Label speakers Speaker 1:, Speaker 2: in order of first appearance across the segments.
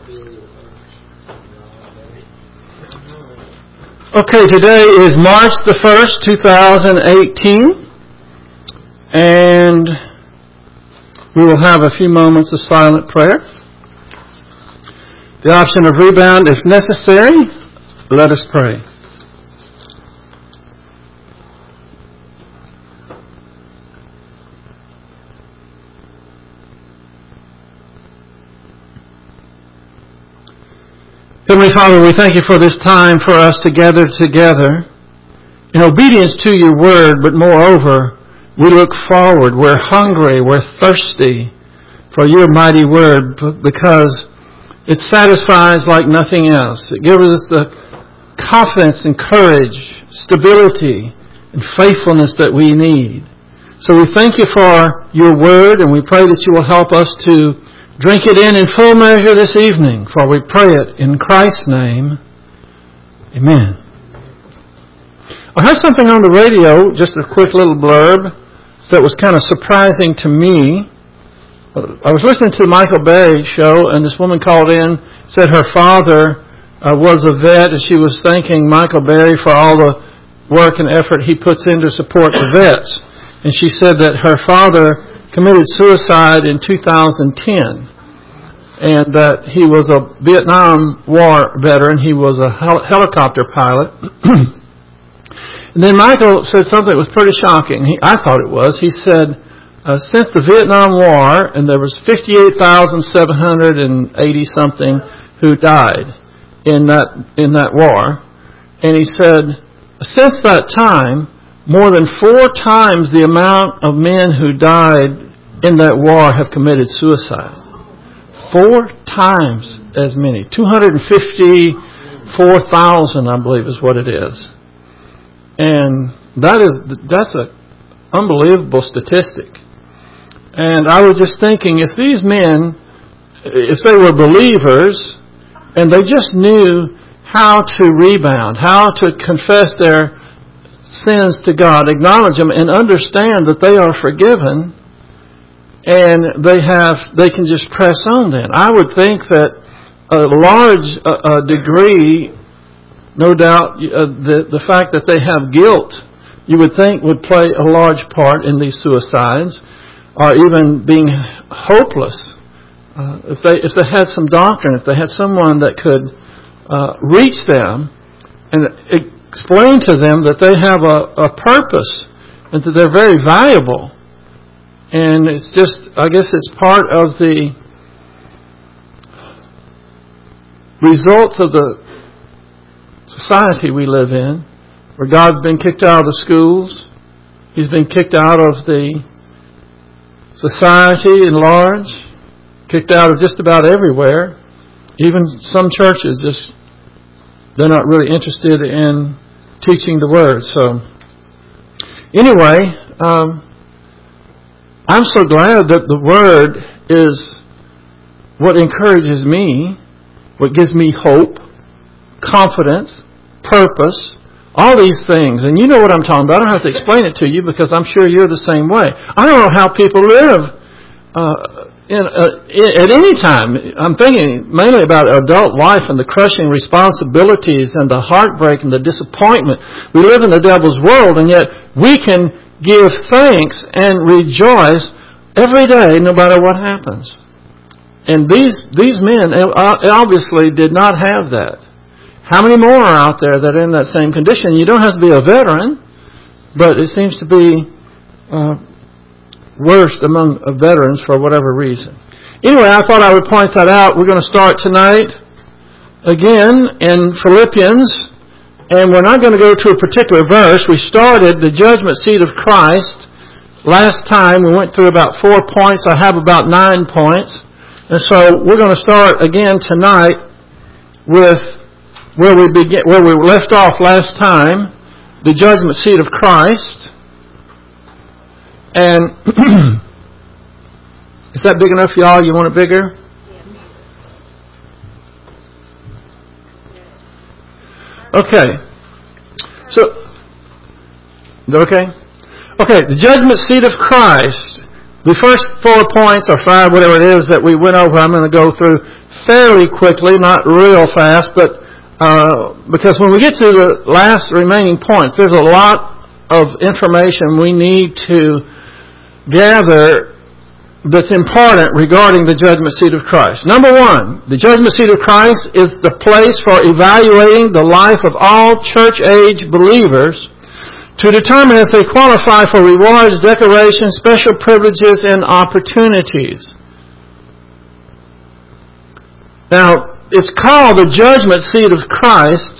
Speaker 1: Okay, today is March the 1st, 2018, and we will have a few moments of silent prayer. The option of rebound if necessary. Let us pray. Heavenly Father, we thank you for this time for us to gather together in obedience to your word, but moreover, we look forward. We're hungry, we're thirsty for your mighty word because it satisfies like nothing else. It gives us the confidence and courage, stability, and faithfulness that we need. So we thank you for your word, and we pray that you will help us to drink it in full measure this evening, for we pray it in Christ's name. Amen. I heard something on the radio, just a quick little blurb, that was kind of surprising to me. I was listening to the Michael Berry show, and this woman called in, said her father was a vet, and she was thanking Michael Berry for all the work and effort he puts in to support the vets. And she said that her father committed suicide in 2010, and that he was a Vietnam War veteran. He was a helicopter pilot. And then Michael said something that was pretty shocking. I thought it was. He said, since the Vietnam War, and there was 58,780 something who died in that war, and he said, since that time, more than 4 times the amount of men who died in that war have committed suicide. 4 times as many. 254,000, I believe, is what it is. And that's an unbelievable statistic. And I was just thinking, if these men, if they were believers, and they just knew how to rebound, how to confess their sins to God, acknowledge them, and understand that they are forgiven, and they can just press on then. I would think that a large degree, no doubt, the fact that they have guilt, you would think would play a large part in these suicides, or even being hopeless. If they had some doctrine, if they had someone that could reach them and explain to them that they have a purpose and that they're very valuable. And it's just, I guess it's part of the results of the society we live in, where God's been kicked out of the schools. He's been kicked out of the society in large, kicked out of just about everywhere. Even some churches, they're not really interested in teaching the Word. So, anyway, I'm so glad that the Word is what encourages me, what gives me hope, confidence, purpose, all these things. And you know what I'm talking about. I don't have to explain it to you because I'm sure you're the same way. I don't know how people live at any time. I'm thinking mainly about adult life and the crushing responsibilities and the heartbreak and the disappointment. We live in the devil's world, and yet we can give thanks and rejoice every day no matter what happens. And these men obviously did not have that. How many more are out there that are in that same condition? You don't have to be a veteran, but it seems to be worst among veterans for whatever reason. Anyway, I thought I would point that out. We're going to start tonight again in Philippians, and we're not going to go to a particular verse. We started the judgment seat of Christ last time. We went through about 4 points. I have about 9 points. And so we're going to start again tonight with where we left off last time, the judgment seat of Christ. And is that big enough, y'all? You want it bigger? Okay. So, okay? Okay, the judgment seat of Christ. The first 4 points, or 5, whatever it is, that we went over, I'm going to go through fairly quickly, not real fast, but because when we get to the last remaining points, there's a lot of information we need to gather that's important regarding the judgment seat of Christ. Number one, the judgment seat of Christ is the place for evaluating the life of all church-age believers to determine if they qualify for rewards, decorations, special privileges, and opportunities. Now, it's called the judgment seat of Christ,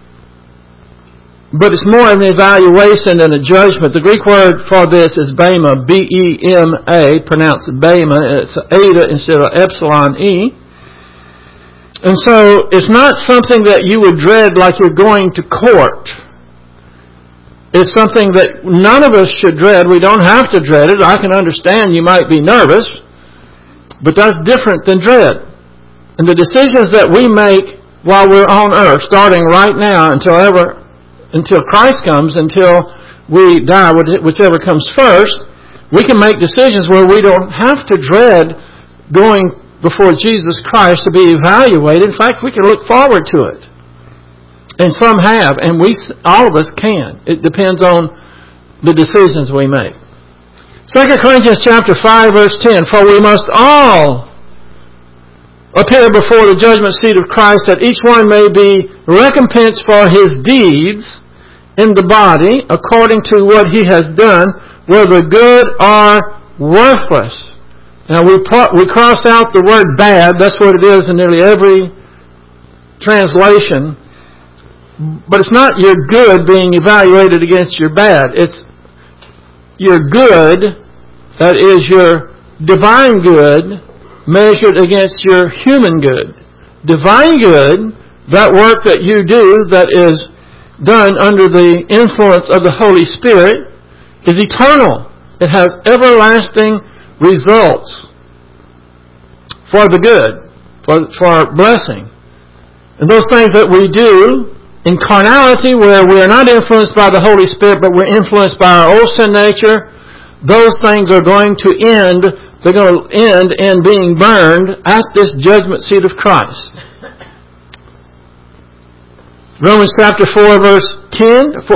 Speaker 1: but it's more of an evaluation than a judgment. The Greek word for this is bema, B-E-M-A, pronounced bema. It's eta instead of epsilon E. And so it's not something that you would dread like you're going to court. It's something that none of us should dread. We don't have to dread it. I can understand you might be nervous, but that's different than dread. And the decisions that we make while we're on earth, starting right now until Christ comes, until we die, whichever comes first, we can make decisions where we don't have to dread going before Jesus Christ to be evaluated. In fact, we can look forward to it. And some have, and all of us can. It depends on the decisions we make. 2 Corinthians chapter 5, verse 10, for we must all appear before the judgment seat of Christ, that each one may be recompensed for his deeds in the body, according to what he has done, whether good or worthless. Now we cross out the word bad. That's what it is in nearly every translation. But it's not your good being evaluated against your bad. It's your good, that is your divine good, measured against your human good. Divine good, that work that you do that is done under the influence of the Holy Spirit, is eternal. It has everlasting results for the good, for blessing. And those things that we do in carnality, where we are not influenced by the Holy Spirit, but we're influenced by our old sin nature, those things are going to end. They're going to end in being burned at this judgment seat of Christ. Romans chapter 14, verse 10.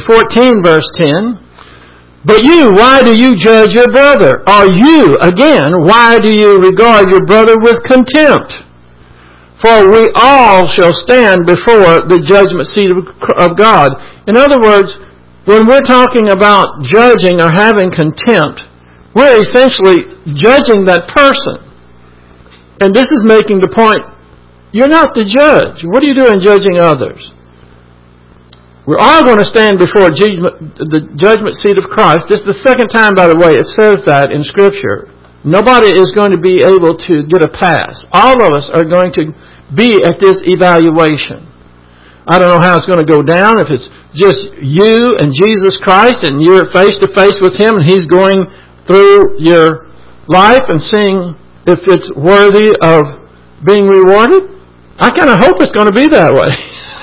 Speaker 1: But you, why do you judge your brother? Or you, again, why do you regard your brother with contempt? For we all shall stand before the judgment seat of God. In other words, when we're talking about judging or having contempt, we're essentially judging that person. And this is making the point, you're not the judge. What are you doing judging others? We're all going to stand before the judgment seat of Christ. This is the second time, by the way, it says that in Scripture. Nobody is going to be able to get a pass. All of us are going to be at this evaluation. I don't know how it's going to go down, if it's just you and Jesus Christ and you're face to face with Him and He's going through your life and seeing if it's worthy of being rewarded. I kind of hope it's going to be that way.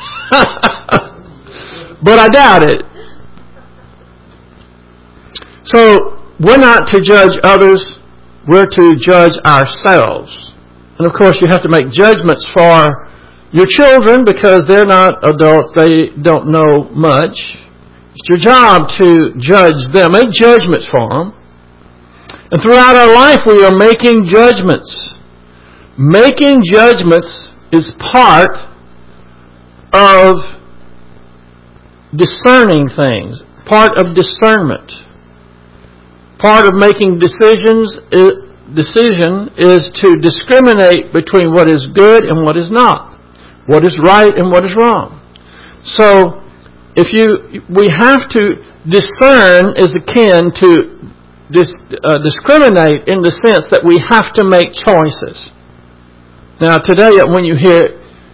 Speaker 1: But I doubt it. So, we're not to judge others, we're to judge ourselves. And of course, you have to make judgments for your children because they're not adults. They don't know much. It's your job to judge them. Make judgments for them. And throughout our life, we are making judgments. Making judgments is part of discerning things, part of discernment. Part of making decision is to discriminate between what is good and what is not, what is right and what is wrong. So, we have to discern is akin to discriminate in the sense that we have to make choices. Now, today, when you hear,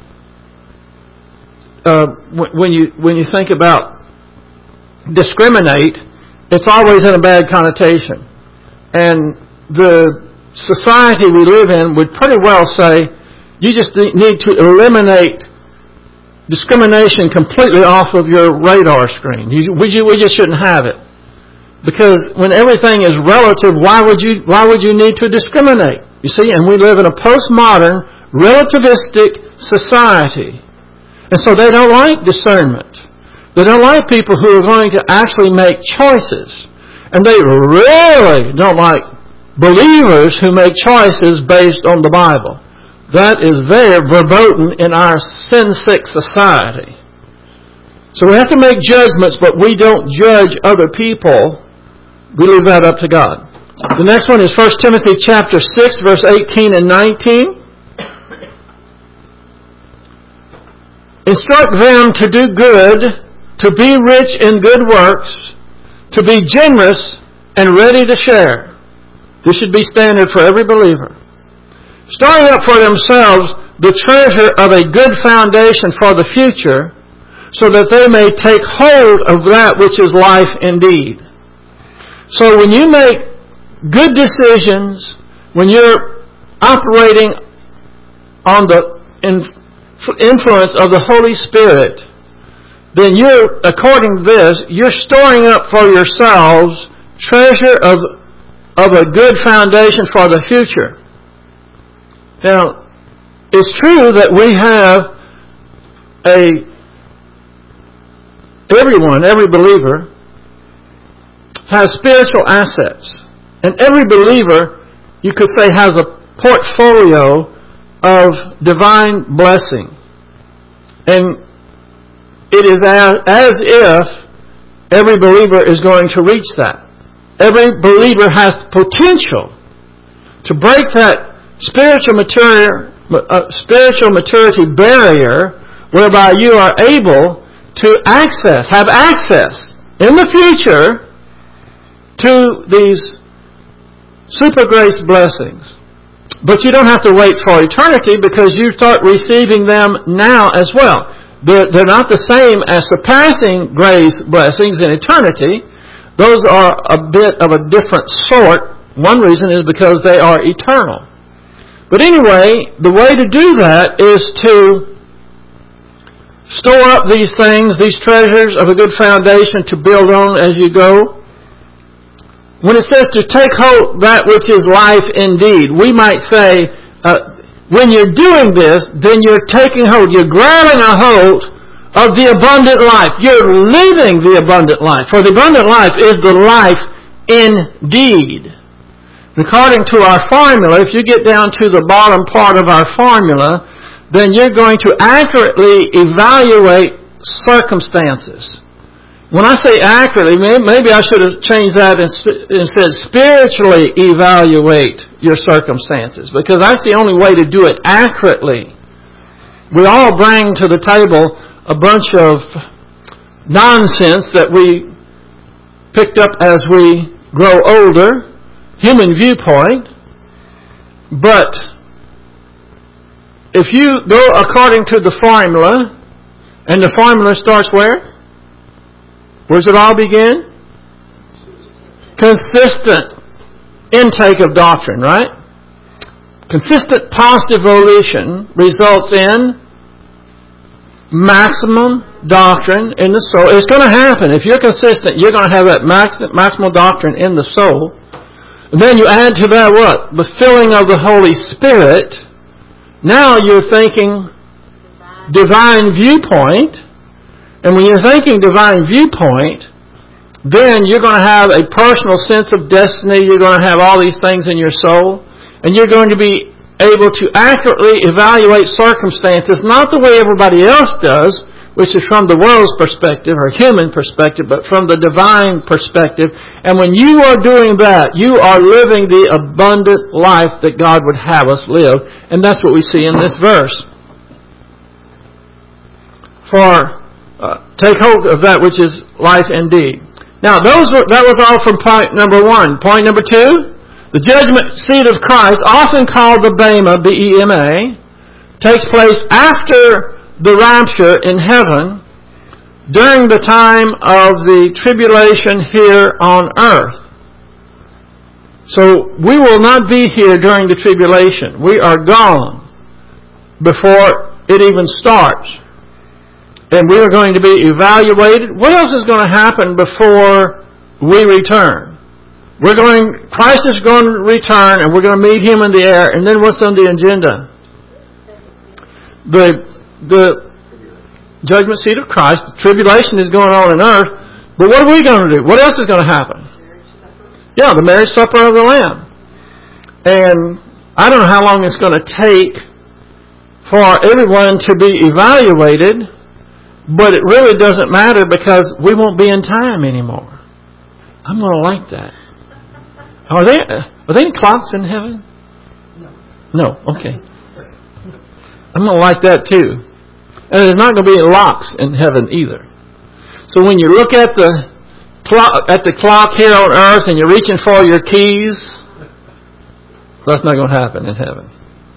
Speaker 1: when you think about discriminate, it's always in a bad connotation, and the society we live in would pretty well say, you just need to eliminate discrimination completely off of your radar screen. We just shouldn't have it. Because when everything is relative, why would you need to discriminate? You see, and we live in a postmodern, relativistic society. And so they don't like discernment. They don't like people who are going to actually make choices. And they really don't like believers who make choices based on the Bible. That is very verboten in our sin-sick society. So we have to make judgments, but we don't judge other people. We leave that up to God. The next one is 1 Timothy chapter 6, verse 18 and 19. Instruct them to do good, to be rich in good works, to be generous and ready to share. This should be standard for every believer. Storing up for themselves the treasure of a good foundation for the future, so that they may take hold of that which is life indeed. So when you make good decisions, when you're operating on the influence of the Holy Spirit, then you're, according to this, you're storing up for yourselves treasure of a good foundation for the future. Now, it's true that we have every believer has spiritual assets. And every believer, you could say, has a portfolio of divine blessing. And it is as if every believer is going to reach that. Every believer has potential to break that spiritual maturity barrier whereby you are able to have access in the future to these super grace blessings. But you don't have to wait for eternity, because you start receiving them now as well. They're not the same as surpassing grace blessings in eternity. Those are a bit of a different sort. One reason is because they are eternal. But anyway, the way to do that is to store up these things, these treasures of a good foundation to build on as you go. When it says to take hold that which is life indeed, we might say, when you're doing this, then you're taking hold, you're grabbing a hold of the abundant life. You're living the abundant life. For the abundant life is the life indeed. According to our formula, if you get down to the bottom part of our formula, then you're going to accurately evaluate circumstances. When I say accurately, maybe I should have changed that and said spiritually evaluate your circumstances, because that's the only way to do it accurately. We all bring to the table a bunch of nonsense that we picked up as we grow older, human viewpoint, but if you go according to the formula, and the formula starts where? Where does it all begin? Consistent intake of doctrine, right? Consistent positive volition results in maximum doctrine in the soul. It's going to happen. If you're consistent, you're going to have that maximal doctrine in the soul. And then you add to that what? The filling of the Holy Spirit. Now you're thinking divine viewpoint. And when you're thinking divine viewpoint, then you're going to have a personal sense of destiny. You're going to have all these things in your soul. And you're going to be able to accurately evaluate circumstances, not the way everybody else does, which is from the world's perspective or human perspective, but from the divine perspective. And when you are doing that, you are living the abundant life that God would have us live. And that's what we see in this verse. Take hold of that which is life indeed. Now, that was all from point number 1. Point number 2, the judgment seat of Christ, often called the Bema, B-E-M-A, takes place after the rapture in heaven, during the time of the tribulation here on earth. So, we will not be here during the tribulation. We are gone before it even starts. And we are going to be evaluated. What else is going to happen before we return? Christ is going to return, and we're going to meet Him in the air. And then what's on the agenda? the judgment seat of Christ. The tribulation is going on earth. But what are we going to do? What else is going to happen? Yeah, the marriage supper of the Lamb. And I don't know how long it's going to take for everyone to be evaluated, but it really doesn't matter because we won't be in time anymore. I'm going to like that. Are there any clocks in heaven? No. Okay. I'm going to like that too. And there's not going to be locks in heaven either. So when you look at the clock here on earth and you're reaching for your keys, that's not going to happen in heaven.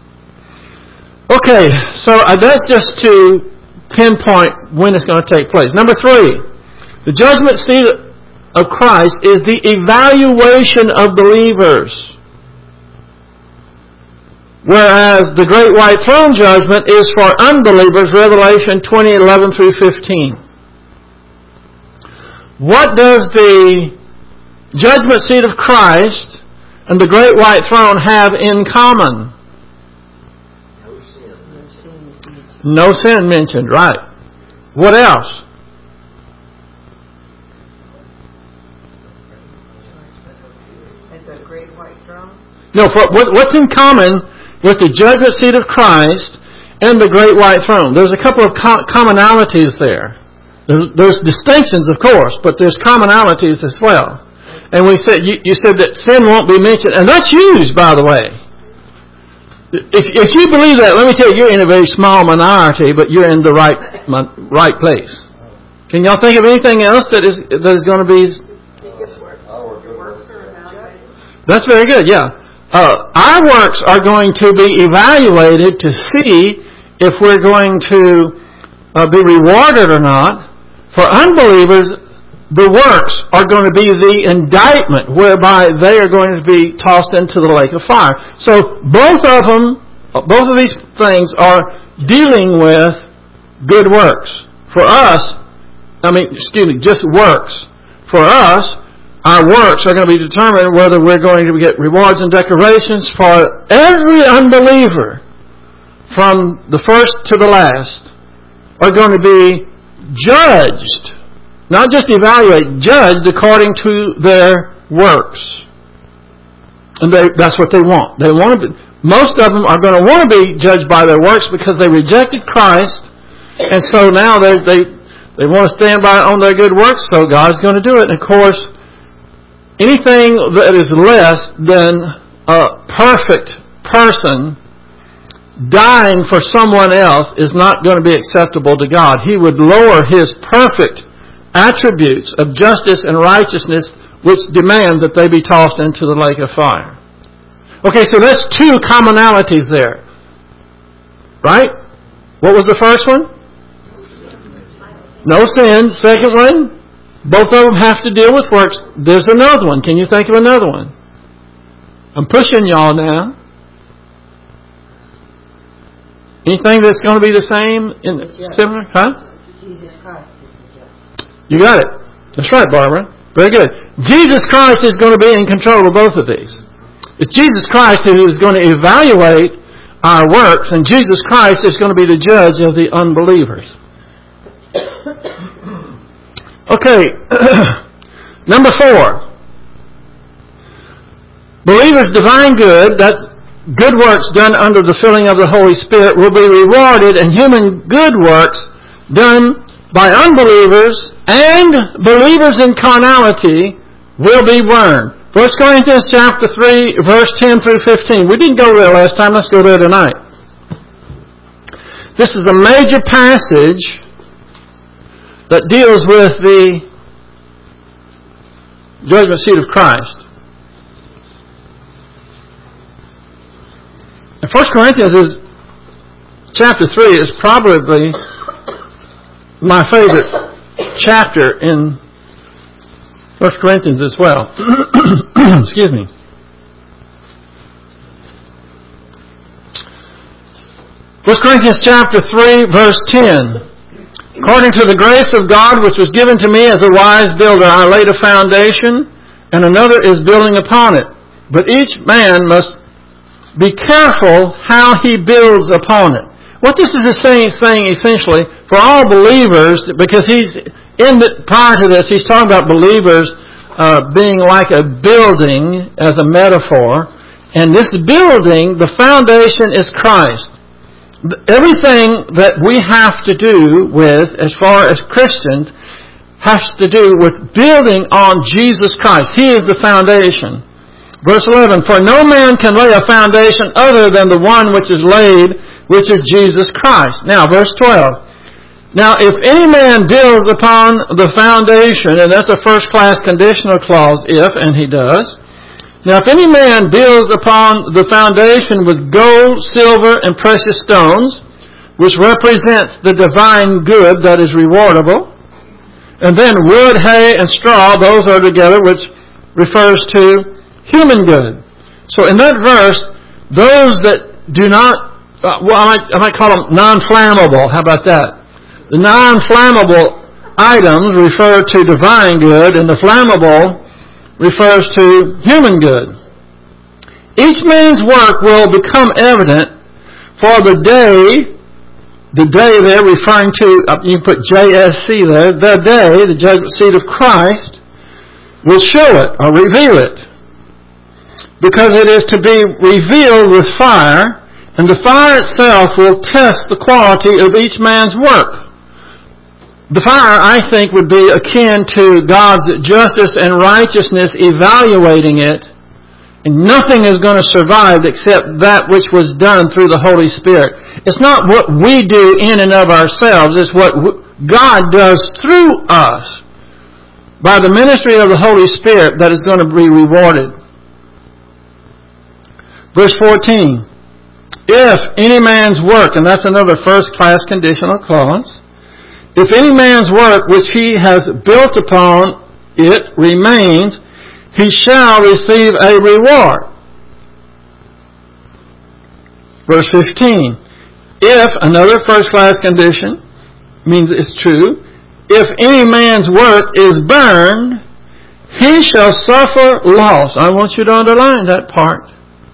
Speaker 1: Okay, so that's just to pinpoint when it's going to take place. Number 3, the judgment seat of Christ is the evaluation of believers. Whereas the great white throne judgment is for unbelievers, Revelation 20:11 through 15. What does the judgment seat of Christ and the great white throne have in common? No sin mentioned, right. What else?
Speaker 2: At the great white throne?
Speaker 1: No, what's in common with the judgment seat of Christ and the great white throne? There's a couple of commonalities there. There's distinctions, of course, but there's commonalities as well. And we said you said that sin won't be mentioned, and that's used, by the way. If you believe that, let me tell you, you're in a very small minority, but you're in the right place. Can y'all think of anything else that is going to be? That's very good. Yeah, our works are going to be evaluated to see if we're going to be rewarded or not. For unbelievers, the works are going to be the indictment whereby they are going to be tossed into the lake of fire. So both of these things are dealing with good works. For us, just works. For us, our works are going to be determined whether we're going to get rewards and decorations. For every unbeliever, from the first to the last, are going to be judged, not just evaluated, judged according to their works. And that's what they want. Most of them are going to want to be judged by their works because they rejected Christ, and so now they want to stand by on their good works, so God's going to do it. And of course, anything that is less than a perfect person dying for someone else is not going to be acceptable to God. He would lower His perfect attributes of justice and righteousness, which demand that they be tossed into the lake of fire. Okay, so that's 2 commonalities there. Right? What was the first one? No sin. Second one? Both of them have to deal with works. There's another one. Can you think of another one? I'm pushing y'all now. Anything that's going to be the same similar? Huh?
Speaker 2: Jesus Christ is the judge.
Speaker 1: You got it. That's right, Barbara. Very good. Jesus Christ is going to be in control of both of these. It's Jesus Christ who is going to evaluate our works, and Jesus Christ is going to be the judge of the unbelievers. Okay. Number 4. Believers' divine good, that's good works done under the filling of the Holy Spirit, will be rewarded, and human good works done by unbelievers and believers in carnality will be burned. 1 Corinthians chapter 3, verse 10 through 15. We didn't go there last time. Let's go there tonight. This is a major passage that deals with the judgment seat of Christ. And 1 Corinthians chapter 3 is probably my favorite chapter in 1 Corinthians as well. Excuse me. First Corinthians chapter 3, verse 10. According to the grace of God which was given to me as a wise builder, I laid a foundation, and another is building upon it. But each man must be careful how he builds upon it. What this is saying essentially, for all believers, because prior to this, he's talking about believers being like a building as a metaphor. And this building, the foundation is Christ. Everything that we have to do with, as far as Christians, has to do with building on Jesus Christ. He is the foundation. Verse 11, for no man can lay a foundation other than the one which is laid, which is Jesus Christ. Now, verse 12. Now, if any man builds upon the foundation, and that's a first-class conditional clause, if, and he does. Now, if any man builds upon the foundation with gold, silver, and precious stones, which represents the divine good that is rewardable, and then wood, hay, and straw, those are together, which refers to human good. So in that verse, those that do not, I might call them non-flammable. How about that? The non-flammable items refer to divine good, and the flammable refers to human good. Each man's work will become evident, for the day they're referring to, you can put JSC there, the day, the judgment seat of Christ, will show it or reveal it. Because it is to be revealed with fire, and the fire itself will test the quality of each man's work. The fire, I think, would be akin to God's justice and righteousness evaluating it, and nothing is going to survive except that which was done through the Holy Spirit. It's not what we do in and of ourselves, it's what God does through us by the ministry of the Holy Spirit that is going to be rewarded. Verse 14, if any man's work, and that's another first-class conditional clause, if any man's work which he has built upon it remains, he shall receive a reward. Verse 15, if, another first-class condition, means it's true, if any man's work is burned, he shall suffer loss. I want you to underline that part.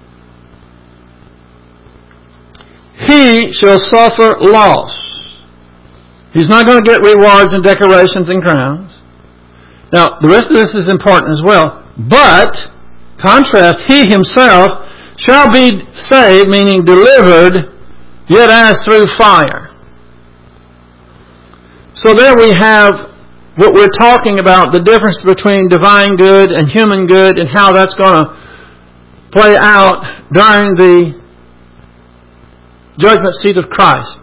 Speaker 1: He shall suffer loss. He's not going to get rewards and decorations and crowns. Now, the rest of this is important as well. But, contrast, he himself shall be saved, meaning delivered, yet as through fire. So there we have what we're talking about, the difference between divine good and human good, and how that's going to play out during the judgment seat of Christ.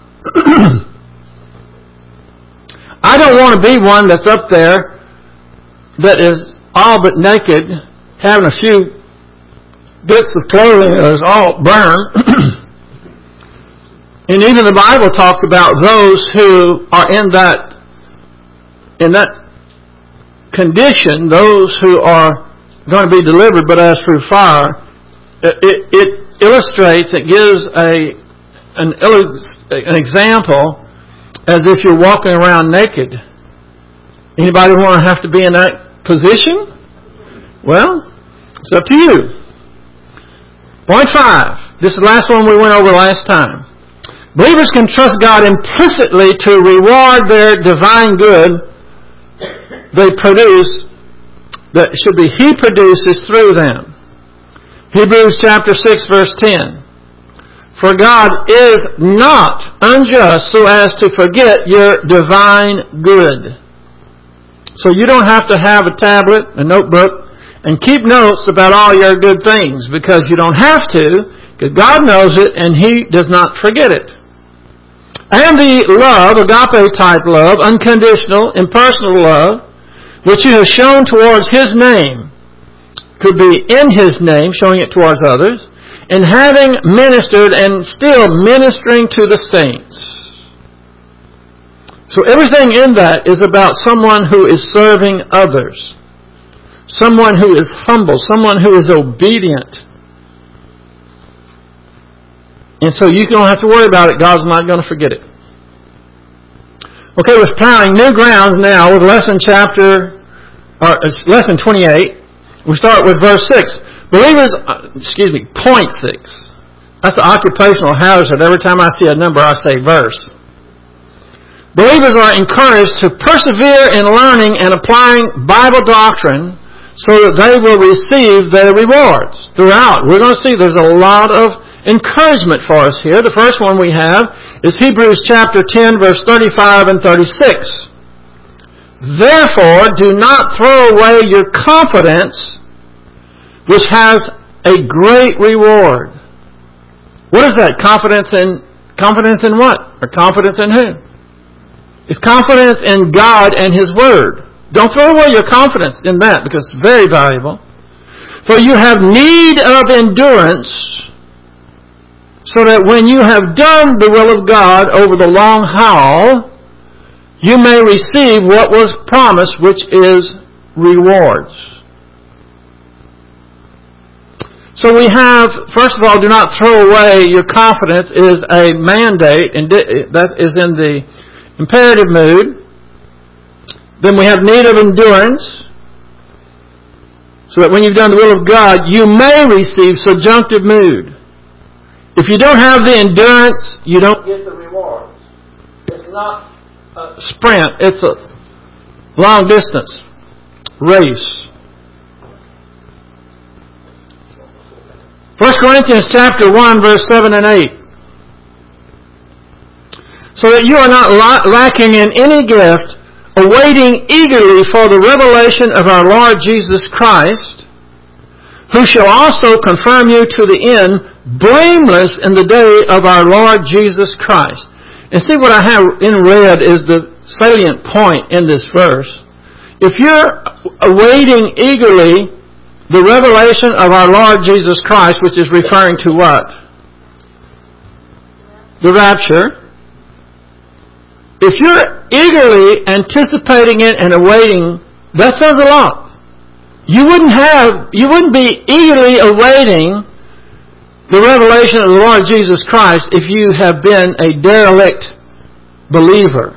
Speaker 1: I don't want to be one that's up there that is all but naked, having a few bits of clothing that is all burned. And even the Bible talks about those who are in that condition, those who are going to be delivered, but as through fire. It illustrates, it gives an example as if you're walking around naked. Anybody want to have to be in that position? Well, it's up to you. Point 5. This is the last one we went over last time. Believers can trust God implicitly to reward their divine good they produce, that should be He produces through them. Hebrews chapter 6 verse 10. For God is not unjust so as to forget your divine good. So you don't have to have a tablet, a notebook, and keep notes about all your good things, because you don't have to, because God knows it and He does not forget it. And the love, agape type love, unconditional, impersonal love, which you have shown towards His name, could be in His name, showing it towards others, and having ministered and still ministering to the saints. So everything in that is about someone who is serving others. Someone who is humble. Someone who is obedient. And so you don't have to worry about it. God's not going to forget it. Okay, we're plowing new grounds now with lesson 28. We start with verse 6. Point 6. That's an occupational hazard. Every time I see a number, I say verse. Believers are encouraged to persevere in learning and applying Bible doctrine so that they will receive their rewards throughout. We're going to see there's a lot of encouragement for us here. The first one we have is Hebrews chapter 10, verse 35 and 36. Therefore, do not throw away your confidence, which has a great reward. What is that? Confidence in what? Or confidence in who? It's confidence in God and His Word. Don't throw away your confidence in that because it's very valuable. For you have need of endurance, so that when you have done the will of God over the long haul, you may receive what was promised, which is rewards. So we have, first of all, do not throw away your confidence is a mandate, and that is in the imperative mood. Then we have need of endurance, so that when you've done the will of God, you may receive subjunctive mood. If you don't have the endurance, you don't get the rewards. It's not a sprint, it's a long distance race. 1 Corinthians chapter 1, verse 7 and 8. So that you are not lacking in any gift, awaiting eagerly for the revelation of our Lord Jesus Christ, who shall also confirm you to the end, blameless in the day of our Lord Jesus Christ. And see, what I have in red is the salient point in this verse. If you're awaiting eagerly the revelation of our Lord Jesus Christ, which is referring to what? The rapture. If you're eagerly anticipating it and awaiting, that says a lot. You wouldn't be eagerly awaiting the revelation of the Lord Jesus Christ if you have been a derelict believer.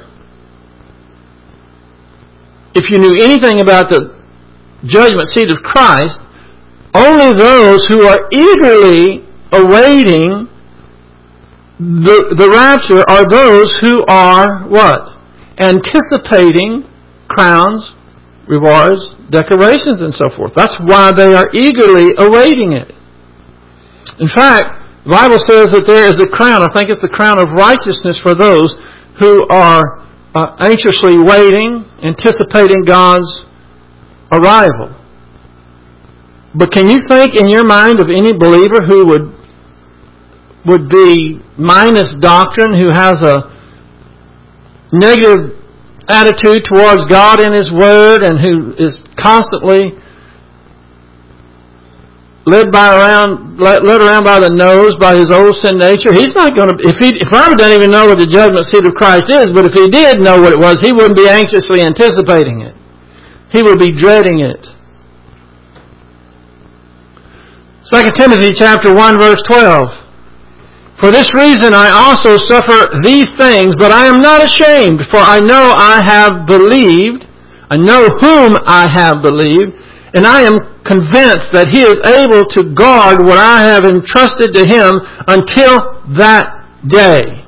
Speaker 1: If you knew anything about the judgment seat of Christ, only those who are eagerly awaiting the rapture are those who are what? Anticipating crowns, rewards, decorations, and so forth. That's why they are eagerly awaiting it. In fact, the Bible says that there is a crown, I think it's the crown of righteousness for those who are anxiously waiting, anticipating God's arrival. But can you think in your mind of any believer who would be minus doctrine, who has a negative attitude towards God and His Word, and who is constantly led around by the nose by his old sin nature? He's not going to. If Robert doesn't even know what the judgment seat of Christ is, but if he did know what it was, he wouldn't be anxiously anticipating it. He would be dreading it. 2 Timothy chapter 1, verse 12. For this reason I also suffer these things, but I am not ashamed, for I know I have believed, I know whom I have believed, and I am convinced that He is able to guard what I have entrusted to Him until that day.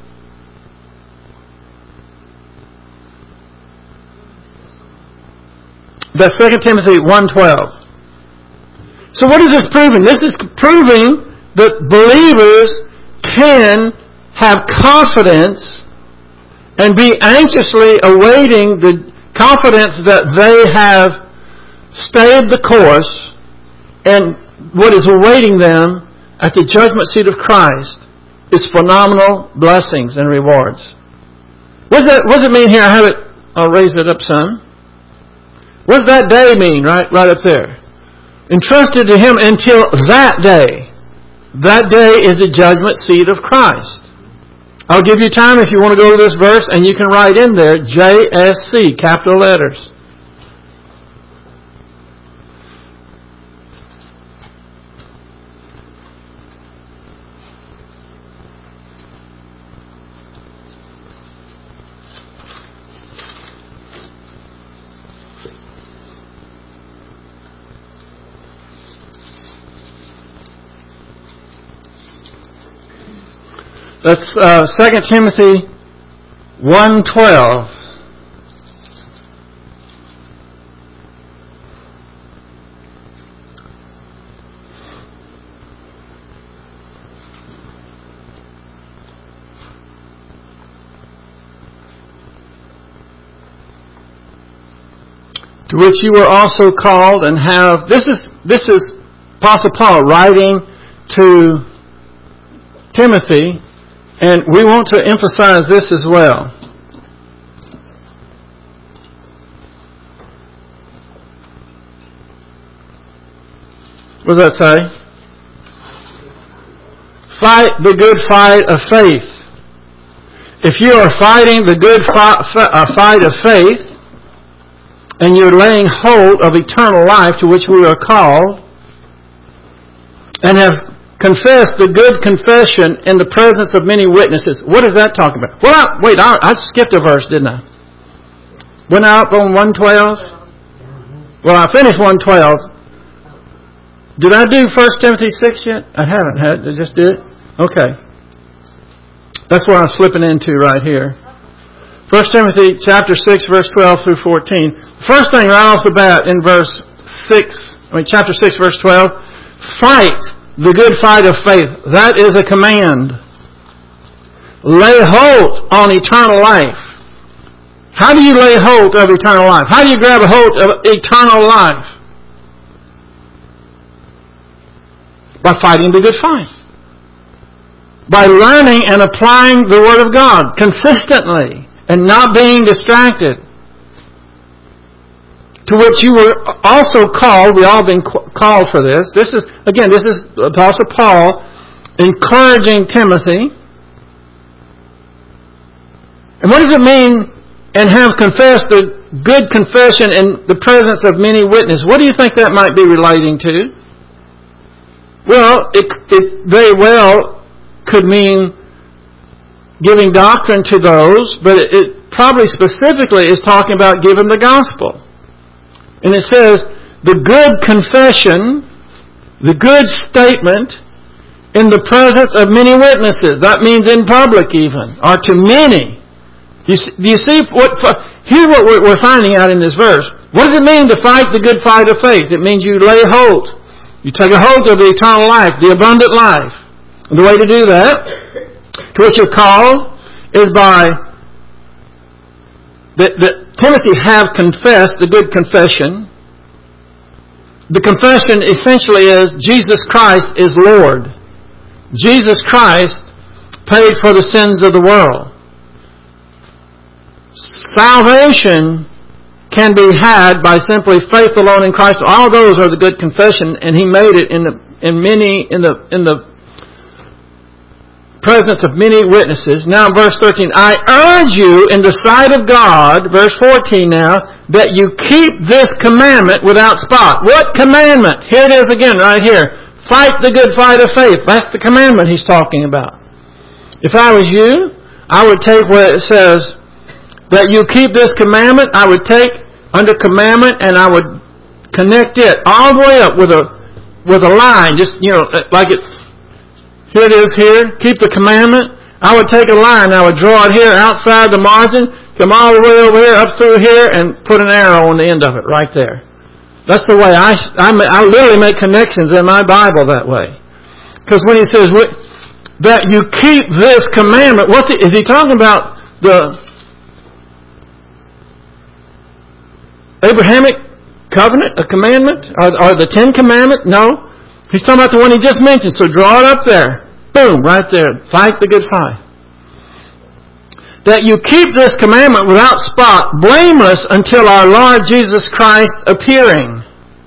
Speaker 1: That's 2 Timothy 1:12. So what is this proving? This is proving that believers can have confidence and be anxiously awaiting the confidence that they have stayed the course, and what is awaiting them at the judgment seat of Christ is phenomenal blessings and rewards. What does it mean here? I'll raise it up some. What does that day mean right up there? Entrusted to Him until that day. That day is the judgment seat of Christ. I'll give you time if you want to go to this verse, and you can write in there JSC, capital letters. That's 2 Timothy 1:12. To which you were also called and have... This is Apostle Paul writing to Timothy, and we want to emphasize this as well. What does that say? Fight the good fight of faith. If you are fighting the good fight of faith, and you're laying hold of eternal life to which we are called, and have confessed the good confession in the presence of many witnesses. What is that talking about? Well, I skipped a verse, didn't I? Went out on 1:12? Well, I finished 1:12. Did I do 1 Timothy 6 yet? I haven't. I just did it? Okay. That's what I'm slipping into right here. 1 Timothy chapter 6, verse 12 through 14. First thing right off the bat in chapter 6, verse 12, fight the good fight of faith. That is a command. Lay hold on eternal life. How do you lay hold of eternal life? How do you grab a hold of eternal life? By fighting the good fight. By learning and applying the Word of God consistently. And not being distracted. To which you were also called. We all been called for this. This is Apostle Paul encouraging Timothy. And what does it mean, and have confessed the good confession in the presence of many witnesses? What do you think that might be relating to? Well, it very well could mean giving doctrine to those, but it probably specifically is talking about giving the gospel. And it says, the good confession, the good statement, in the presence of many witnesses. That means in public even, or to many. Do you see here's what we're finding out in this verse. What does it mean to fight the good fight of faith? It means you lay hold. You take a hold of the eternal life, the abundant life. And the way to do that, to which you're called, is by Timothy have confessed the good confession. The confession essentially is Jesus Christ is Lord. Jesus Christ paid for the sins of the world. Salvation can be had by simply faith alone in Christ. All those are the good confession, and He made it in the presence of many witnesses. Now, verse 13, I urge you in the sight of God, verse 14 now, that you keep this commandment without spot. What commandment? Here it is again, right here. Fight the good fight of faith. That's the commandment he's talking about. If I was you, I would take where it says that you keep this commandment, I would take under commandment and I would connect it all the way up with a line, just, like it. Here it is here. Keep the commandment. I would take a line. I would draw it here outside the margin, come all the way over here, up through here, and put an arrow on the end of it right there. That's the way I literally make connections in my Bible that way. Because when he says that you keep this commandment, is he talking about the Abrahamic covenant, a commandment, or the Ten Commandments? No. He's talking about the one he just mentioned. So draw it up there. Boom, right there. Fight the good fight. That you keep this commandment without spot, blameless until our Lord Jesus Christ appearing.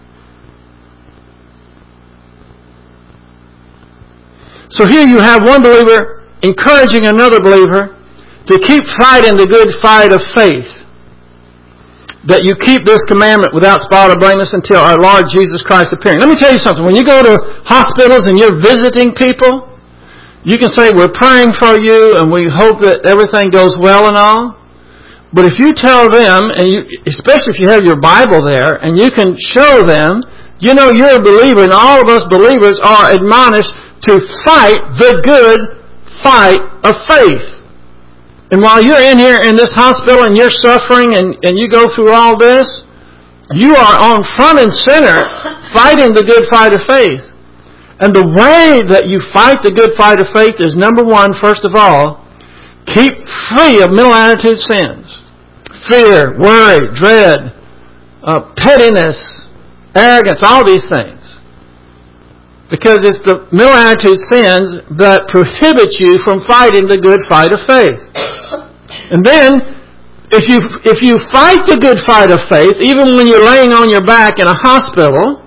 Speaker 1: So here you have one believer encouraging another believer to keep fighting the good fight of faith. That you keep this commandment without spot or blameless until our Lord Jesus Christ appearing. Let me tell you something. When you go to hospitals and you're visiting people, you can say, we're praying for you and we hope that everything goes well and all. But if you tell them, and especially if you have your Bible there, and you can show them, you're a believer, and all of us believers are admonished to fight the good fight of faith. And while you're in here in this hospital and you're suffering and you go through all this, you are on front and center fighting the good fight of faith. And the way that you fight the good fight of faith is, number one, first of all, keep free of mental attitude sins. Fear, worry, dread, pettiness, arrogance, all these things. Because it's the mental attitude sins that prohibit you from fighting the good fight of faith. And then, if you fight the good fight of faith, even when you're laying on your back in a hospital,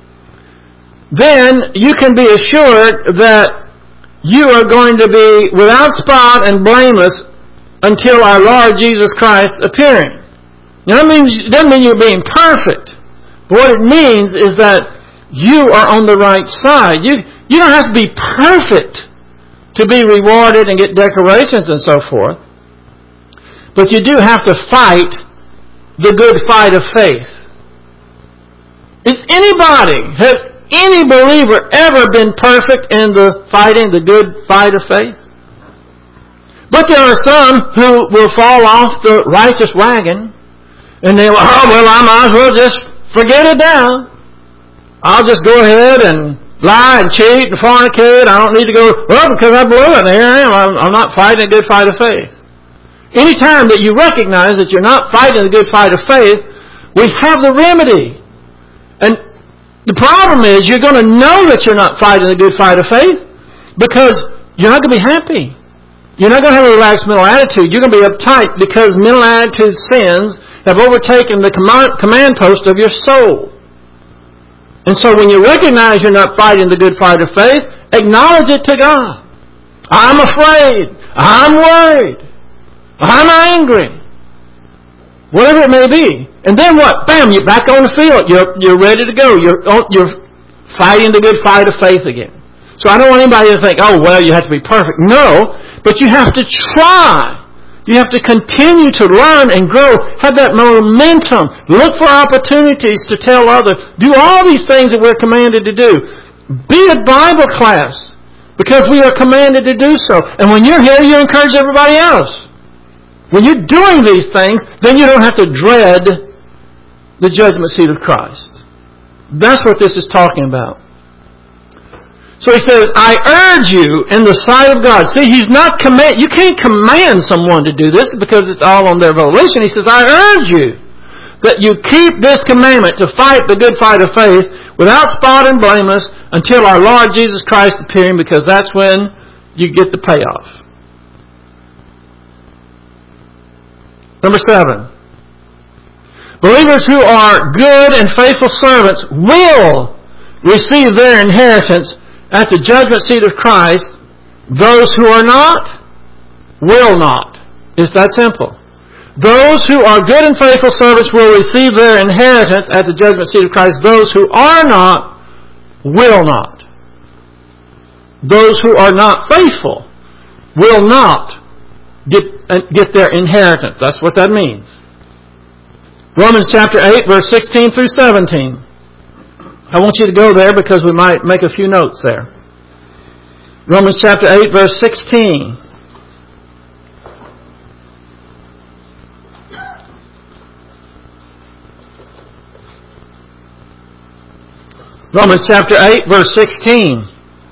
Speaker 1: then you can be assured that you are going to be without spot and blameless until our Lord Jesus Christ appearing. Now, it doesn't mean you're being perfect. But what it means is that you are on the right side. You don't have to be perfect to be rewarded and get decorations and so forth. But you do have to fight the good fight of faith. Has any believer ever been perfect in the fighting the good fight of faith? But there are some who will fall off the righteous wagon and they will, I might as well just forget it now. I'll just go ahead and lie and cheat and fornicate. I don't need to go, because I blew it. Here I am. I'm not fighting a good fight of faith. Anytime that you recognize that you're not fighting the good fight of faith, we have the remedy. And the problem is you're going to know that you're not fighting the good fight of faith because you're not going to be happy. You're not going to have a relaxed mental attitude. You're going to be uptight because mental attitude sins have overtaken the command post of your soul. And so when you recognize you're not fighting the good fight of faith, acknowledge it to God. I'm afraid. I'm worried. I'm angry. Whatever it may be. And then what? Bam, you're back on the field. You're ready to go. You're fighting the good fight of faith again. So I don't want anybody to think, you have to be perfect. No, but you have to try. You have to continue to learn and grow. Have that momentum. Look for opportunities to tell others. Do all these things that we're commanded to do. Be at Bible class because we are commanded to do so. And when you're here, you encourage everybody else. When you're doing these things, then you don't have to dread the judgment seat of Christ. That's what this is talking about. So he says, I urge you in the sight of God. See, he's not you can't command someone to do this because it's all on their volition. He says, I urge you that you keep this commandment to fight the good fight of faith without spot and blameless until our Lord Jesus Christ appearing, because that's when you get the payoff. Number 7. Believers who are good and faithful servants will receive their inheritance at the judgment seat of Christ. Those who are not, will not. It's that simple. Those who are good and faithful servants will receive their inheritance at the judgment seat of Christ. Those who are not, will not. Those who are not faithful will not get their inheritance. That's what that means. Romans chapter 8, verse 16 through 17. I want you to go there because we might make a few notes there. Romans chapter 8, verse 16. Romans chapter 8, verse 16.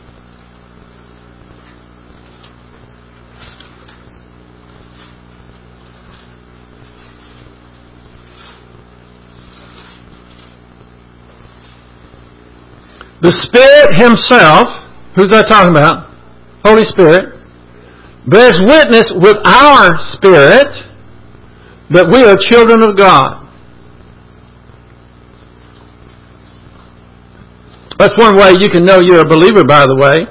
Speaker 1: The Spirit Himself, who's that talking about? Holy Spirit, bears witness with our spirit that we are children of God. That's one way you can know you're a believer, by the way.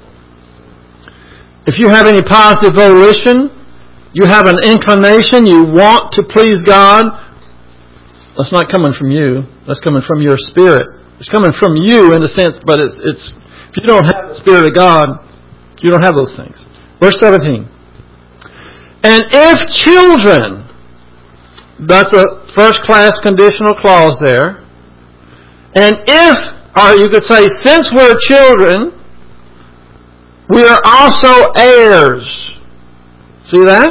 Speaker 1: If you have any positive volition, you have an inclination, you want to please God, that's not coming from you. That's coming from your spirit. It's coming from you in a sense, but it's if you don't have the Spirit of God, you don't have those things. Verse 17. And if children, that's a first-class conditional clause there. And if, or you could say, since we're children, we are also heirs. See that?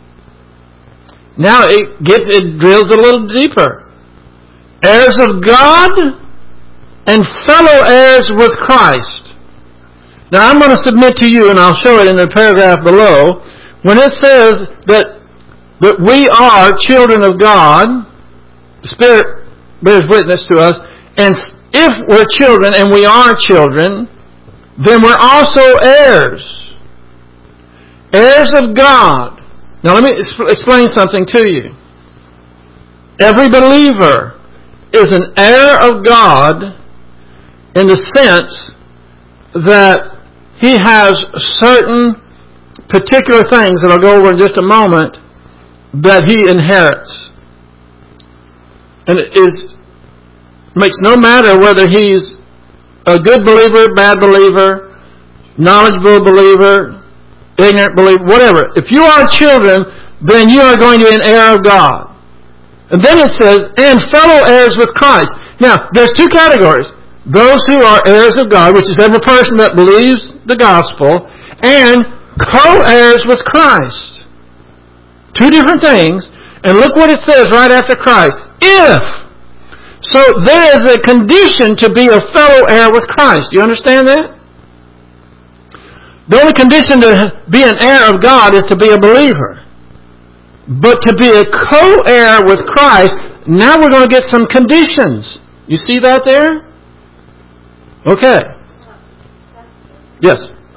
Speaker 1: Now it drills a little deeper. Heirs of God and fellow heirs with Christ. Now I'm going to submit to you, and I'll show it in the paragraph below, when it says that we are children of God, the Spirit bears witness to us, and if we're children, and we are children, then we're also heirs. Heirs of God. Now let me explain something to you. Every believer is an heir of God in the sense that he has certain particular things that I'll go over in just a moment that he inherits. And it makes no matter whether he's a good believer, bad believer, knowledgeable believer, ignorant believer, whatever. If you are children, then you are going to be an heir of God. And then it says, and fellow heirs with Christ. Now, there's two categories. Those who are heirs of God, which is every person that believes the gospel, and co-heirs with Christ. Two different things. And look what it says right after Christ. If. So there is a condition to be a fellow heir with Christ. You understand that? The only condition to be an heir of God is to be a believer. But to be a co-heir with Christ, now we're going to get some conditions. You see that there? Okay. Yes.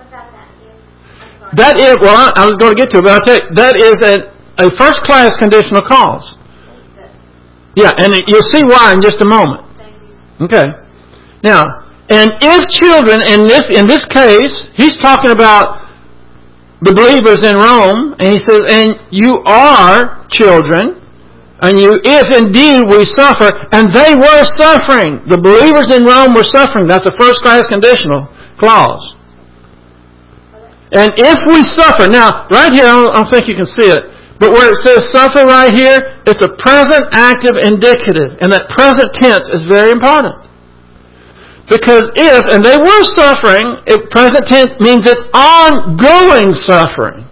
Speaker 1: That is, well, I was going to get to it, but I'll tell you, that is a first-class conditional clause. Yeah, and you'll see why in just a moment. Okay. Now, and if children, in this case, he's talking about the believers in Rome, and he says, and you are children, and if indeed we suffer, and they were suffering. The believers in Rome were suffering. That's a first-class conditional clause. And if we suffer, now, right here, I don't think you can see it, but where it says suffer right here, it's a present active indicative, and that present tense is very important. Because if, and they were suffering, present tense means it's ongoing suffering.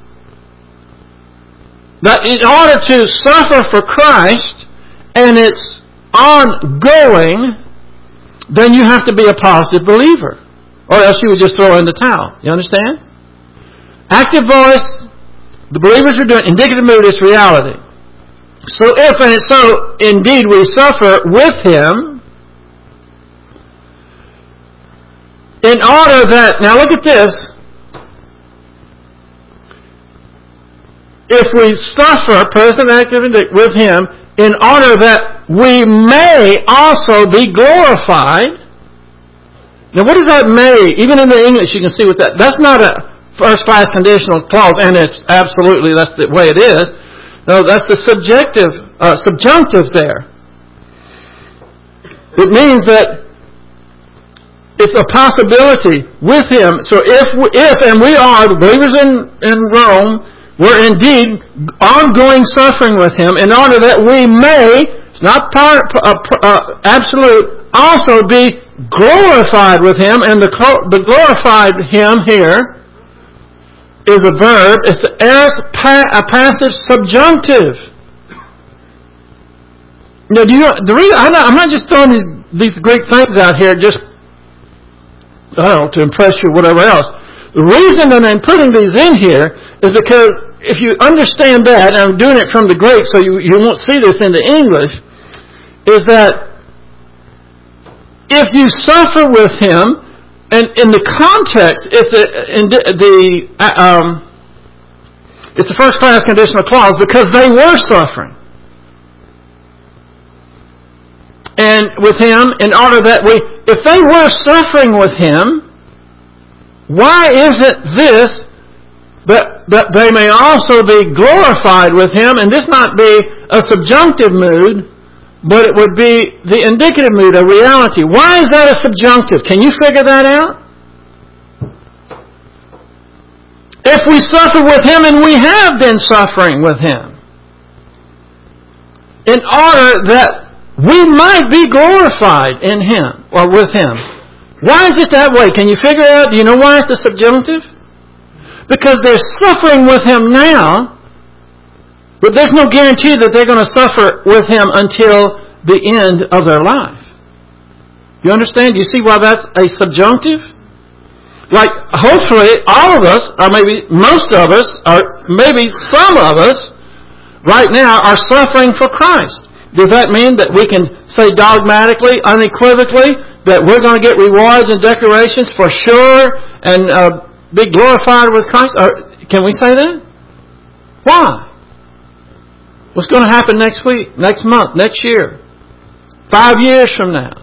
Speaker 1: That in order to suffer for Christ, and it's ongoing, then you have to be a positive believer. Or else you would just throw in the towel. You understand? Active voice, the believers are doing, indicative mood is reality. So if, and so indeed we suffer with Him, in order that, now look at this, if we suffer, present active with Him, in order that we may also be glorified. Now what does that may? Even in the English you can see what that's not a first-class conditional clause, and it's absolutely, that's the way it is. No, that's the subjunctive there. It means that it's a possibility with Him. So if and we are, the believers in Rome, we're indeed ongoing suffering with Him in order that we may, it's not absolute, also be glorified with Him. And the glorified Him here is a verb. It's a passive subjunctive. Now, I'm not just throwing these Greek things out here just, I don't know, to impress you or whatever else. The reason that I'm putting these in here is because if you understand that, and I'm doing it from the Greek so you won't see this in the English, is that if you suffer with Him, and in the context, it's a first-class conditional clause because they were suffering. And with Him, in order that if they were suffering with Him, why is it this, that they may also be glorified with Him, and this not be a subjunctive mood, but it would be the indicative mood, a reality. Why is that a subjunctive? Can you figure that out? If we suffer with Him, and we have been suffering with Him, in order that we might be glorified in Him, or with Him. Why is it that way? Can you figure out? Do you know why it's a subjunctive? Because they're suffering with Him now, but there's no guarantee that they're going to suffer with Him until the end of their life. You understand? Do you see why that's a subjunctive? Like, hopefully, all of us, or maybe most of us, or maybe some of us, right now are suffering for Christ. Does that mean that we can say dogmatically, unequivocally, that we're going to get rewards and decorations for sure and be glorified with Christ? Or can we say that? Why? What's going to happen next week, next month, next year, 5 years from now?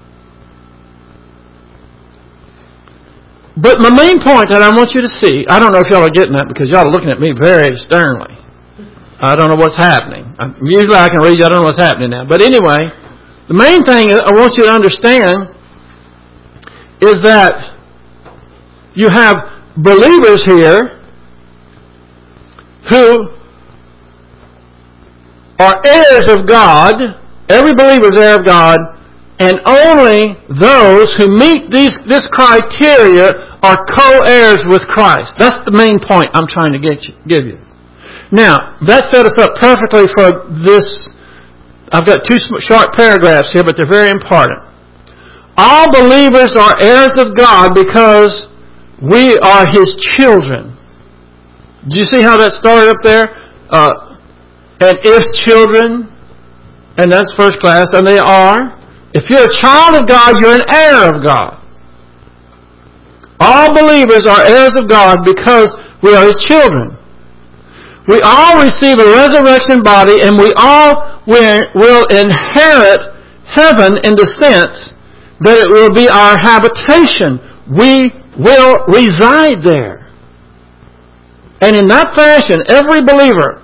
Speaker 1: But my main point that I want you to see, I don't know if y'all are getting that because y'all are looking at me very sternly. I don't know what's happening. Usually I can read you, I don't know what's happening now. But anyway, the main thing I want you to understand is that you have believers here who are heirs of God. Every believer is heir of God. And only those who meet this criteria are co-heirs with Christ. That's the main point I'm trying to give you. Now, that set us up perfectly for this. I've got two short paragraphs here, but they're very important. All believers are heirs of God because we are His children. Do you see how that started up there? And if children, and that's first class, and they are. If you're a child of God, you're an heir of God. All believers are heirs of God because we are His children. We all receive a resurrection body and we all will inherit heaven in the sense that it will be our habitation. We will reside there. And in that fashion, every believer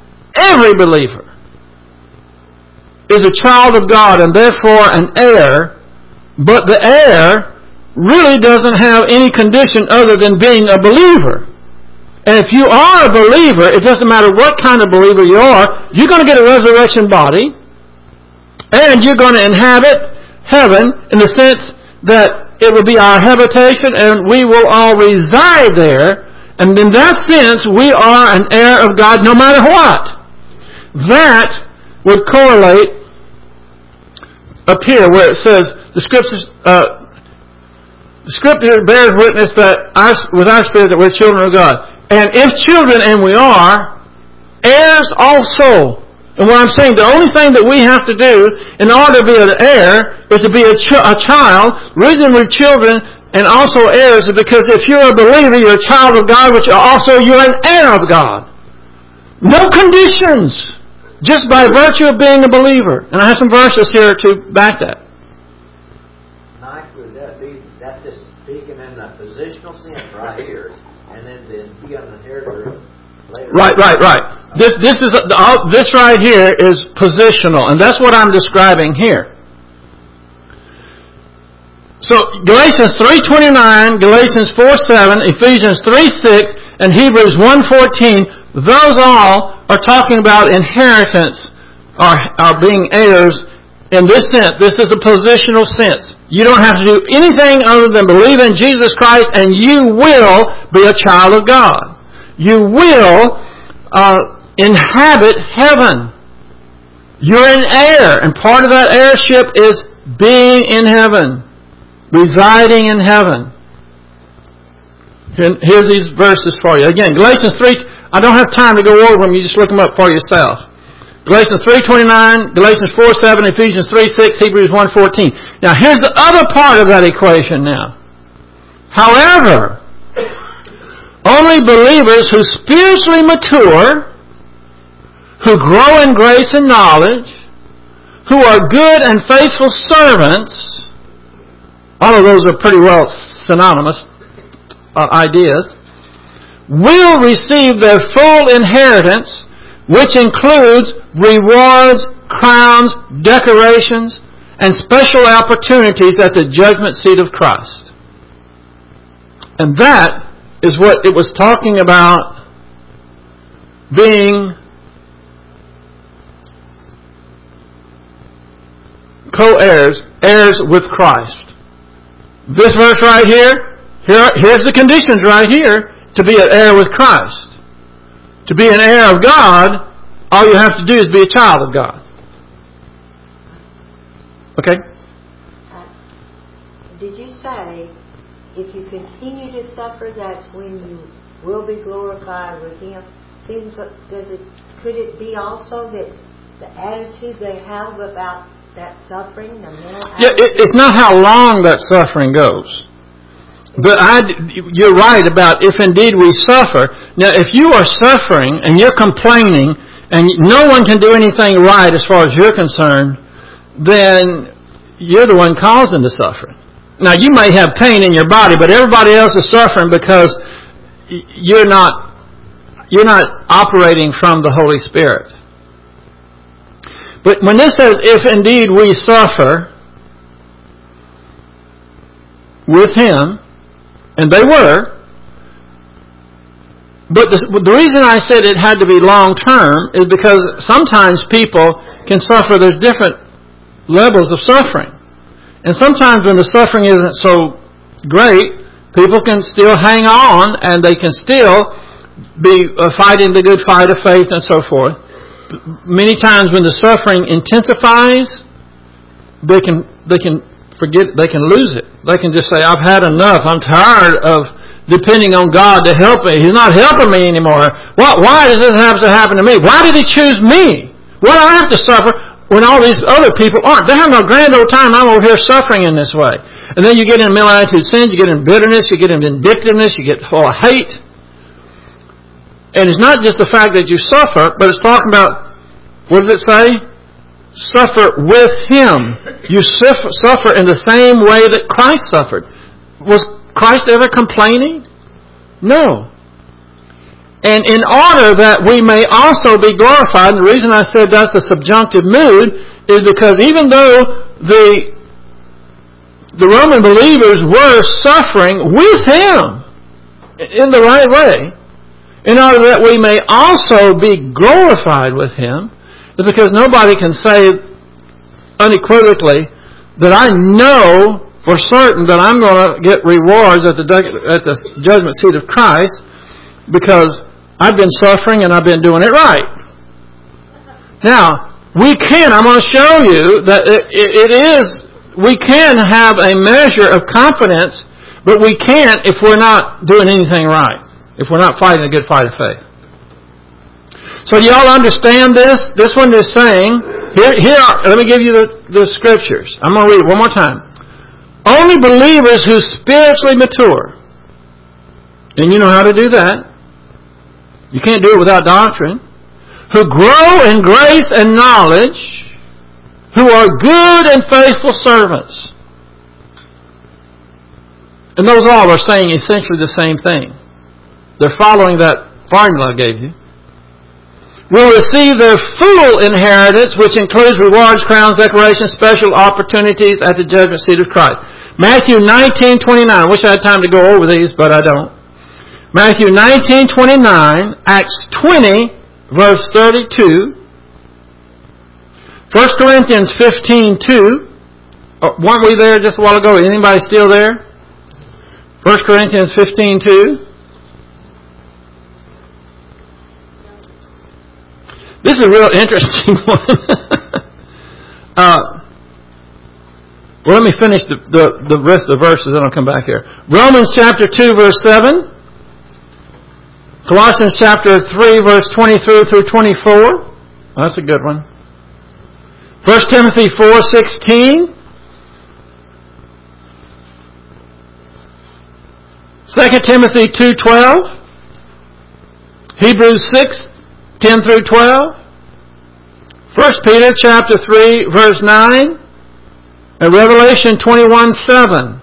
Speaker 1: is a child of God and therefore an heir, but the heir really doesn't have any condition other than being a believer. And if you are a believer, it doesn't matter what kind of believer you are, you're going to get a resurrection body, and you're going to inhabit heaven in the sense that it will be our habitation and we will all reside there. And in that sense, we are an heir of God no matter what. That would correlate up here where it says the Scripture bears witness that with our spirit that we're children of God. And if children, and we are, heirs also. And what I'm saying, the only thing that we have to do in order to be an heir is to be a child. The reason we're children and also heirs is because if you're a believer, you're a child of God, but you're an heir of God. No conditions. Just by virtue of being a believer. And I have some verses here to back that.
Speaker 3: Mike, would that just speaking in a positional sense right here, and then be an inheritor later?
Speaker 1: Right. This right here is positional, and that's what I'm describing here. So Galatians 3:29, Galatians 4:7, Ephesians 3:6, and Hebrews 1:14. Those all are talking about inheritance, are being heirs in this sense. This is a positional sense. You don't have to do anything other than believe in Jesus Christ and you will be a child of God. You will inhabit heaven. You're an heir, and part of that heirship is being in heaven, residing in heaven. Here's these verses for you. Again, Galatians 3. I don't have time to go over them. You just look them up for yourself. Galatians 3:29, Galatians 4:7, Ephesians 3:6, Hebrews 1:14. Now here's the other part of that equation now. However, only believers who spiritually mature, who grow in grace and knowledge, who are good and faithful servants, all of those are pretty well synonymous ideas, will receive their full inheritance, which includes rewards, crowns, decorations, and special opportunities at the judgment seat of Christ. And that is what it was talking about being co-heirs, heirs with Christ. This verse right here, here's the conditions right here. to be an heir with Christ. To be an heir of God, all you have to do is be a child of God. Okay?
Speaker 2: Did you say, if you continue to suffer, that's when you will be glorified with Him? Could it be also that the attitude they have about that suffering, the mental attitude?
Speaker 1: Yeah, it's not how long that suffering goes. But you're right about if indeed we suffer. Now, if you are suffering and you're complaining and no one can do anything right as far as you're concerned, then you're the one causing the suffering. Now, you may have pain in your body, but everybody else is suffering because you're not operating from the Holy Spirit. But when this says, if indeed we suffer with Him, and they were, but the reason I said it had to be long term is because sometimes people can suffer. There's different levels of suffering. And sometimes when the suffering isn't so great, people can still hang on and they can still be fighting the good fight of faith and so forth. Many times when the suffering intensifies, they can forget, they can lose it. They can just say, I've had enough. I'm tired of depending on God to help me. He's not helping me anymore. Why does this have to happen to me? Why did He choose me? Why do I have to suffer when all these other people aren't? They're having a grand old time. I'm over here suffering in this way. And then you get in mental attitude sins, you get in bitterness, you get in vindictiveness, you get full of hate. And it's not just the fact that you suffer, but it's talking about, what does it say? Suffer with Him. You suffer in the same way that Christ suffered. Was Christ ever complaining? No. And in order that we may also be glorified, and the reason I said that's the subjunctive mood is because even though the Roman believers were suffering with Him in the right way, in order that we may also be glorified with Him, is because nobody can say unequivocally that I know for certain that I'm going to get rewards at the judgment seat of Christ because I've been suffering and I've been doing it right. Now, I'm going to show you that we can have a measure of confidence, but we can't if we're not doing anything right, if we're not fighting a good fight of faith. So do y'all understand this? This one is saying, let me give you the scriptures. I'm going to read it one more time. Only believers who spiritually mature, and you know how to do that. You can't do it without doctrine. Who grow in grace and knowledge, who are good and faithful servants. And those all are saying essentially the same thing. They're following that formula I gave you. Will receive their full inheritance, which includes rewards, crowns, decorations, special opportunities at the judgment seat of Christ. Matthew 19:29. I wish I had time to go over these, but I don't. Matthew 19:29, Acts 20, verse 32, 1 Corinthians 15:2. Weren't we there just a while ago? Is anybody still there? 1 Corinthians 15:2. This is a real interesting one. Well, let me finish the rest of the verses, then I'll come back here. Romans chapter 2, verse 7. Colossians chapter 3, verse 23 through 24. That's a good one. 1 Timothy 4:16. 2 Timothy 2:12. Hebrews 6:10 through 12. 1 Peter chapter 3, verse 9. And Revelation 21:7.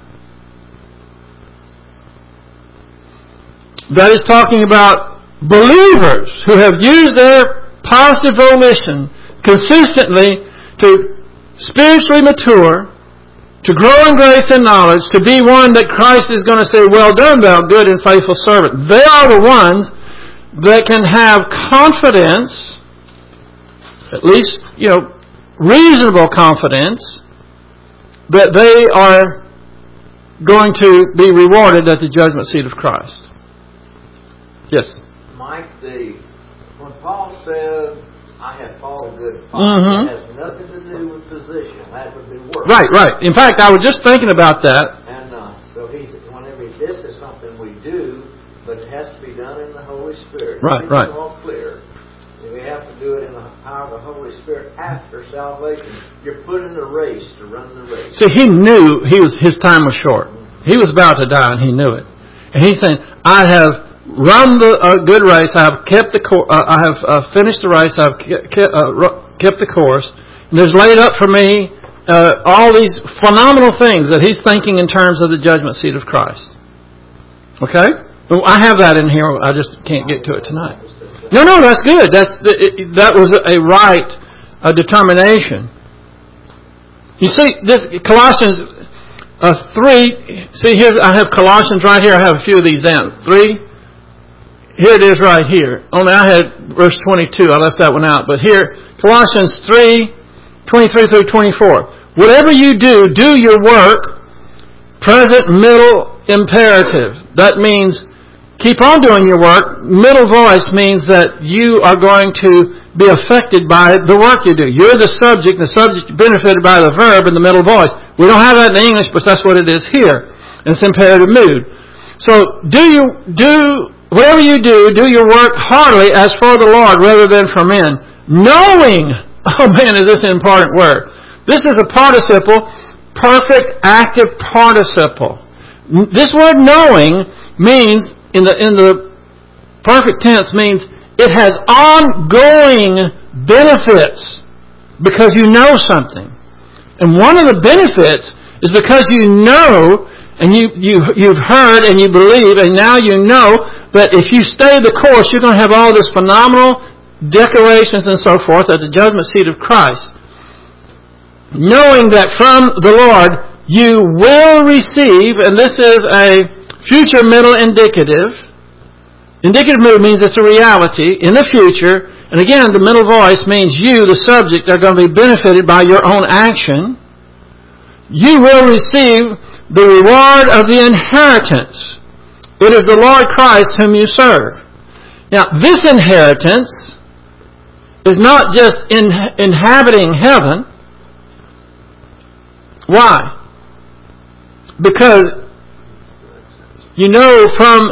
Speaker 1: That is talking about believers who have used their positive volition consistently to spiritually mature, to grow in grace and knowledge, to be one that Christ is going to say, well done, thou good and faithful servant. They are the ones that can have confidence, at least, reasonable confidence, that they are going to be rewarded at the judgment seat of Christ. Yes.
Speaker 3: Mike, when Paul said, I have fought a good fight,
Speaker 1: Mm-hmm.
Speaker 3: it has nothing to do with position. That would be work.
Speaker 1: Right. In fact, I was just thinking about that.
Speaker 3: And so this is something we do, but it has to be done in the Holy Spirit.
Speaker 1: Right.
Speaker 3: It's all clear. We have to do it in the power of the Holy Spirit after salvation. You're put in a race to run the race.
Speaker 1: See, he knew his time was short. He was about to die, and he knew it. And he's saying, I have run the good race. I have kept I have finished the race. I have kept the course. And there's laid up for me all these phenomenal things that he's thinking in terms of the judgment seat of Christ. Okay? Well, I have that in here. I just can't get to it tonight. No, that's good. That was a right determination. You see, this Colossians 3. See here, I have Colossians right here. I have a few of these down. 3. Here it is right here. Only I had verse 22. I left that one out. But here, Colossians 3:23 through 24. Whatever you do, do your work. Present, middle, imperative. That means keep on doing your work. Middle voice means that you are going to be affected by the work you do. You're the subject benefited by the verb in the middle voice. We don't have that in English, but that's what it is here. And it's imperative mood. So whatever you do your work heartily as for the Lord rather than for men. Knowing, oh man, is this an important word. This is a participle, perfect active participle. This word knowing means in the perfect tense means it has ongoing benefits because you know something. And one of the benefits is because you know and you've heard and you believe and now you know that if you stay the course you're going to have all this phenomenal decorations and so forth at the judgment seat of Christ. Knowing that from the Lord you will receive, and this is a future middle indicative. Indicative mood means it's a reality in the future. And again, the middle voice means you, the subject, are going to be benefited by your own action. You will receive the reward of the inheritance. It is the Lord Christ whom you serve. Now, this inheritance is not just inhabiting heaven. Why? Because you know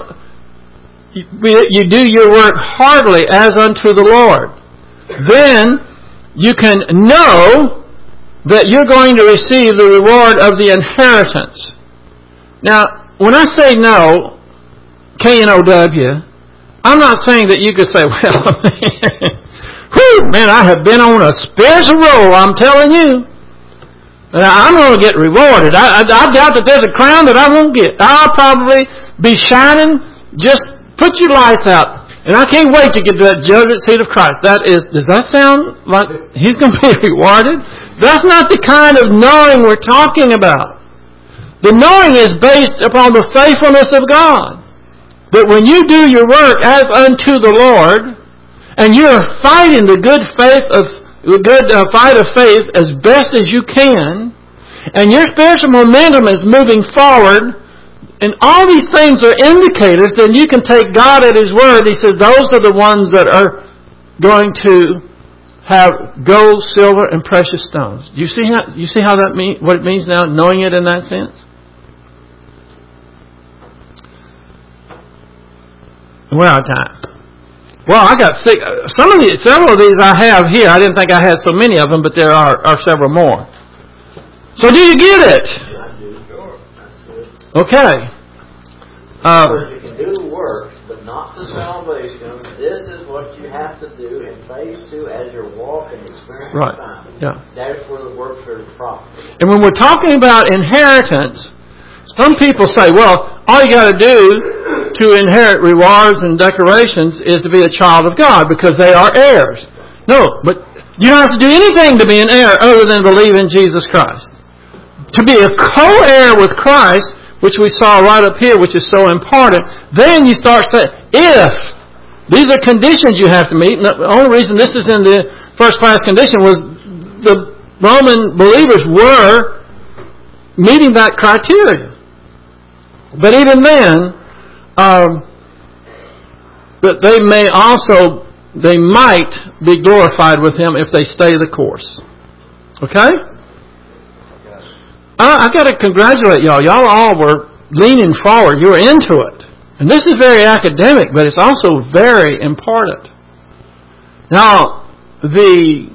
Speaker 1: you do your work heartily as unto the Lord. Then you can know that you're going to receive the reward of the inheritance. Now, when I say know, K-N-O-W, I'm not saying that you could say, well, man, I have been on a spiritual roll, I'm telling you. I'm going to get rewarded. I doubt that there's a crown that I won't get. I'll probably be shining. Just put your lights out. And I can't wait to get to that judgment seat of Christ. Does that sound like he's going to be rewarded? That's not the kind of knowing we're talking about. The knowing is based upon the faithfulness of God. That when you do your work as unto the Lord, and you're fighting the good fight of faith as best as you can, and your spiritual momentum is moving forward, and all these things are indicators, then you can take God at His word. He says those are the ones that are going to have gold, silver, and precious stones. Do you see how that what it means now, knowing it in that sense? We're out of time. Well, I got several of these I have here. I didn't think I had so many of them, but there are several more. So do you get it?
Speaker 3: I do, sure. That's good.
Speaker 1: Okay.
Speaker 3: You can do the works, but not for salvation. This is what you have to do in phase 2 as you're walking, experiencing time.
Speaker 1: Yeah.
Speaker 3: That's where the works are profitable.
Speaker 1: And when we're talking about inheritance, some people say, well, all you got to do to inherit rewards and decorations is to be a child of God because they are heirs. No, but you don't have to do anything to be an heir other than believe in Jesus Christ. To be a co-heir with Christ, which we saw right up here, which is so important, then you start saying, if these are conditions you have to meet, and the only reason this is in the first class condition was the Roman believers were meeting that criteria. But even then, but they might be glorified with Him if they stay the course. Okay? I got to congratulate y'all. Y'all all were leaning forward. You were into it. And this is very academic, but it's also very important. Now, the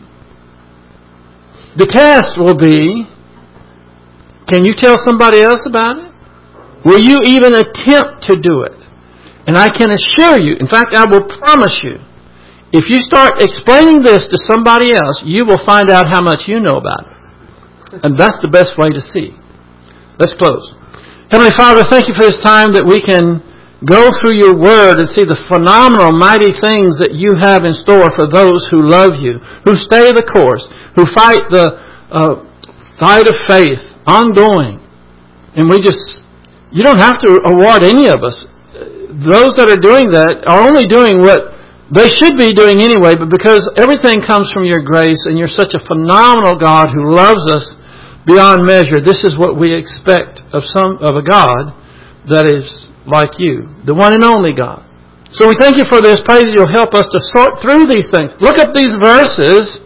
Speaker 1: test will be, can you tell somebody else about it? Will you even attempt to do it? And I can assure you, in fact, I will promise you, if you start explaining this to somebody else, you will find out how much you know about it. And that's the best way to see. Let's close. Heavenly Father, thank you for this time that we can go through your Word and see the phenomenal, mighty things that you have in store for those who love you, who stay the course, who fight the fight of faith, ongoing. And you don't have to award any of us. Those that are doing that are only doing what they should be doing anyway, but because everything comes from your grace and you're such a phenomenal God who loves us beyond measure, this is what we expect of a God that is like you, the one and only God. So we thank you for this. Pray that you'll help us to sort through these things. Look up these verses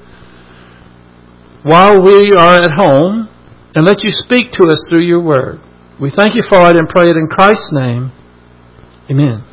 Speaker 1: while we are at home and let you speak to us through your word. We thank you for it and pray it in Christ's name. Amen.